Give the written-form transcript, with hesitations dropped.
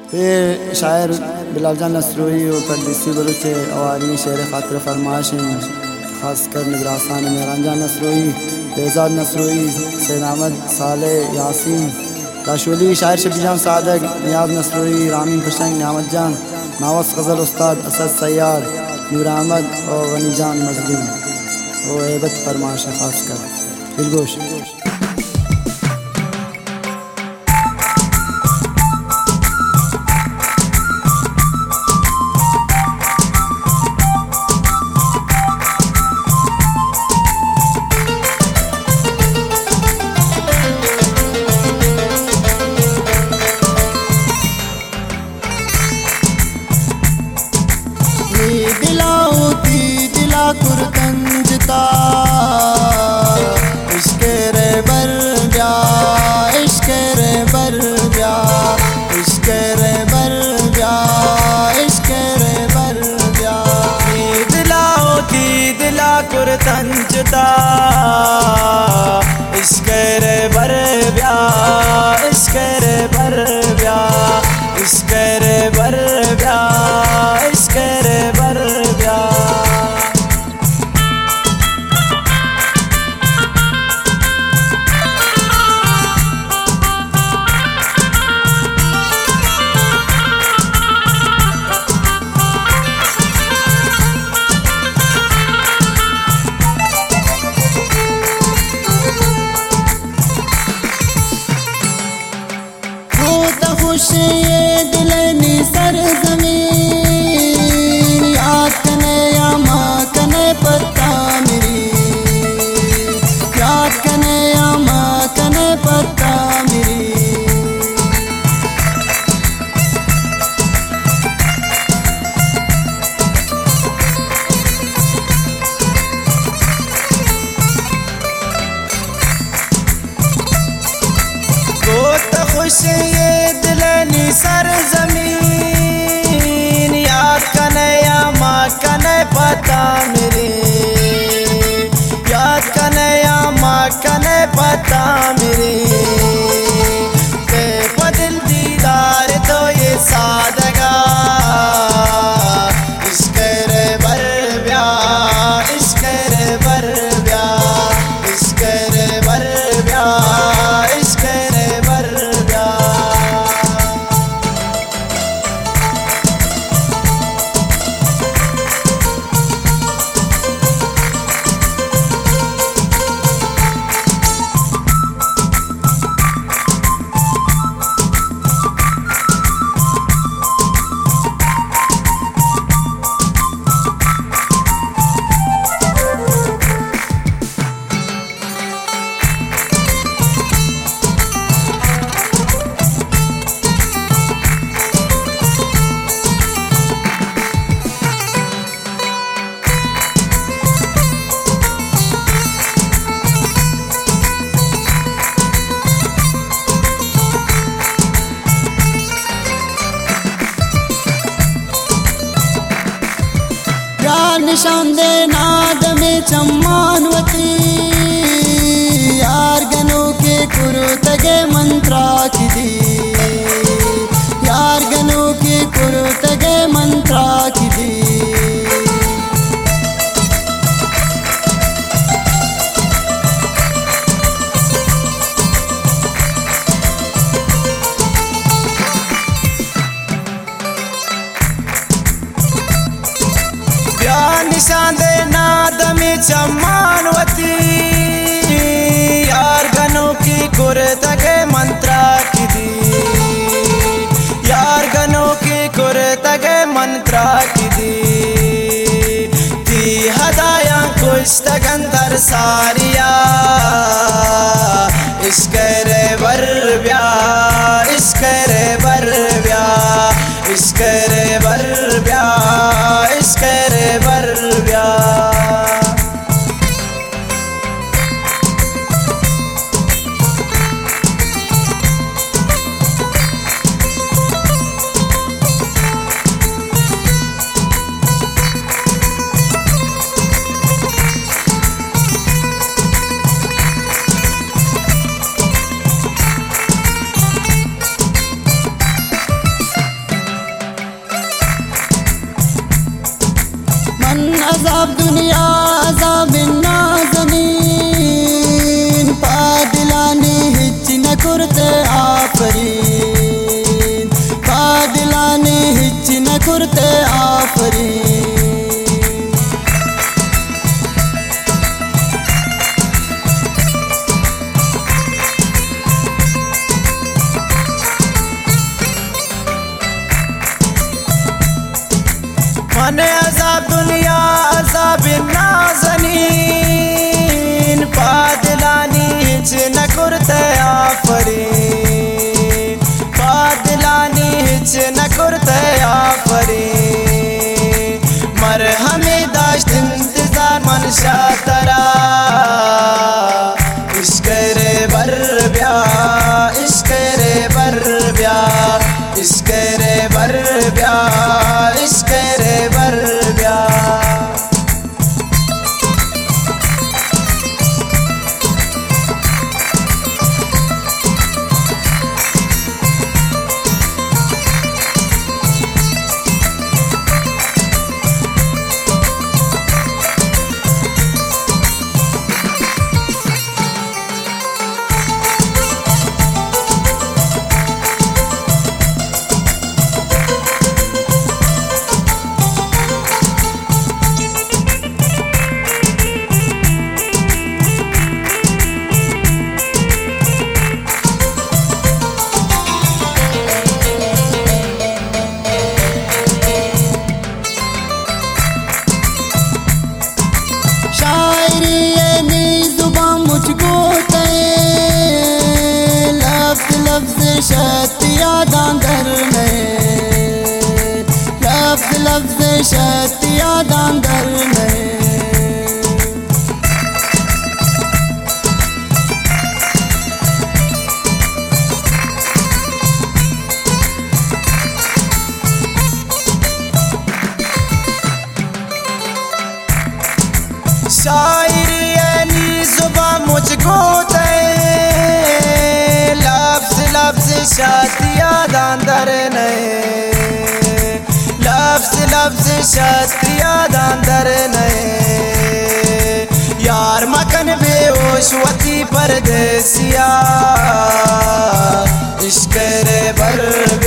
फिर शायर बिलावल नसरूई और परदेसी बलूच अवारी शेर खातिर फरमाश खासकर निगरासान मेहरानजान नसरूई, बेजाद नसरूई, सैद अहमद साले यासीन दाशुली, शायर शबीजान सादक, नियाज नसरूई, रामीन हुसैन नियामत जान, नावस गज़ल उस्ताद असद सैयार, नूर अहमद और गनी जान मजलूम और एबत फरमाश खासकर दिलगोश। दिला कुरतंजता इश्क़े रे बर ब्या, इश्क़े रे बर ब्या, इश्क़े रे बर ब्या, इश्क़े रे बर ब्या। दिला कुरतंजता इश्क़े रे बर ब्या, इश्क़े रे बर ब्या, इश्क़े रे बर ब्या, इश्क़े रे बर ब्या। खुश ये दिलनी सरज़मीन याद कने या माँ कने पत्ता मेरी, याद कने या माँ कने पत्ता मेरी। बहुत खुश ये दिलनी सरज़मीन याद कने या माँ कने पता मेरी, याद कने या माँ कने पता मेरी। बेबदिल दीदार तो ये सादगा इश्क़े रे बर ब्या, इश्क़े रे बर ब्या, इश्क़े रे बर ब्या, इश्क़े रे बर ब्या। निशान दे नाद में चम्मानवती यार गनों के कुरुतगे मंत्रा की दी, यार गनों के कुरुतगे मंत्रा की दी। निशान दे नाद में चम्मानवती यार गनों की कुरतगे मंत्रा की दी, यार गनों की कुरतगे मंत्रा की दी हदाया कुछ तगंदर सारिया इश्क़े रे बर ब्या, इश्क़े रे बर ब्या, इश्क़े रे बर ब्या, इश्क़े रे बर ब्या। अजाब दुनिया अजाब नाज़नीन पादिलानी हिच न कुरते आफरीन पादिलानी हिच न कुरते आफरीन मने अज़ाब दुनिया अज़ाब नाज़नीन पादिलानी हिच न कुरते आफरीन पादिलानी हिच न कुरते आफरीन मरहमे दाश्त इंतजार मनशा तरा इश्क़ रे बर ब्या इश्क़ रे बर ब्या इश्क़ रे बर ब्या इश्क़ रे बर ब्या शतिया दांदर में लफ्ज़ शतिया दांदर में शायरी यानी ज़ुबां मुझको लफ्ज़ शतिया दांदर ने लफ्ज़ शतिया दांदर ने यार मकन बेहोश वती परदेसिया इश्क़ रे बर